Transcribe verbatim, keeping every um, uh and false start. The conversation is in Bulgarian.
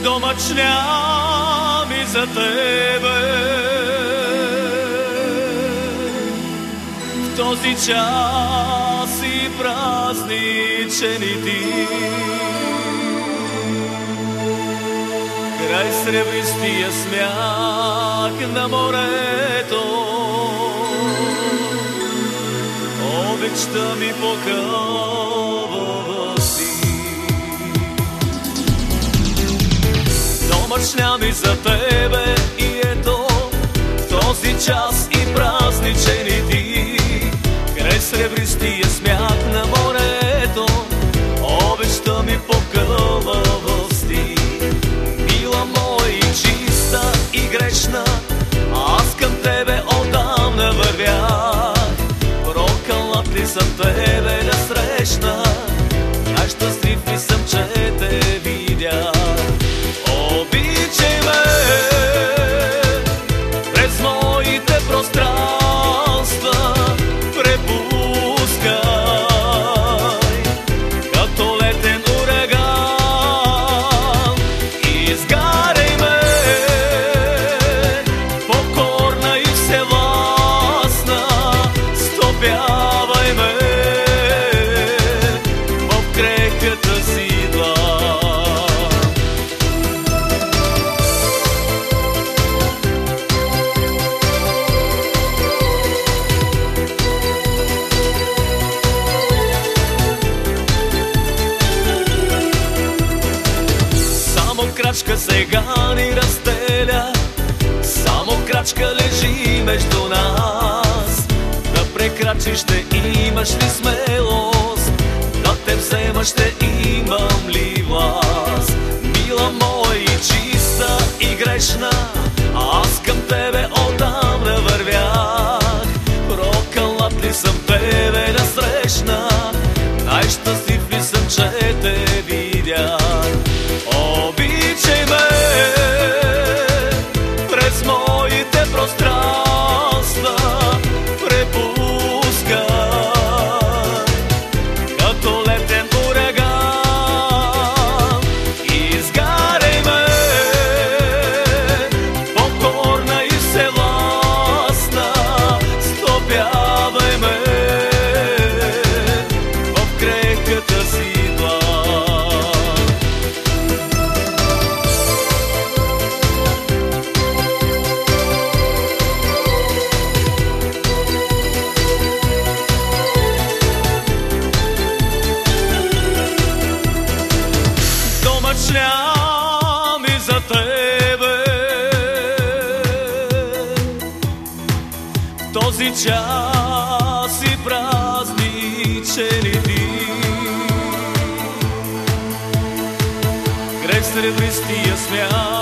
Домачня ми за тебе, в този час и празничен и ти, край сребристия смях на морето, обичта ми покълва си. Домачня ми за тебе и ето в този час и празничен и ти, край сребристия смях на морето, обичта ми покълва в стих. Мила моя и чиста и грешна, аз към тебе отдавна вървях. Прокълнат ли съм тебе да срещна, най-щастлив ли съм, че те видях. Обичай ме през моите пространства, препускай като летен ураган. Изгаряй ме, покорна и всевластна, стопявай ме в крехката си длан. Крачка сега ни разделя, само крачка лежи между нас. Да прекрачиш, ще имаш ли смелост, да те взема, ще имам ли власт. Мила моя и чиста и грешна, аз към тебе отдавна вървях. Прокълнат ли съм тебе да срещна, най-щастлив ли съм, че те видях. Обичай ме през моите пространства, препускай като летен ураган. Изгаряй ме, покорна и всевластна, стопявай ме в крехката си длан. Домачня ми за тебе в този час и празничен и ти, край сребристия смях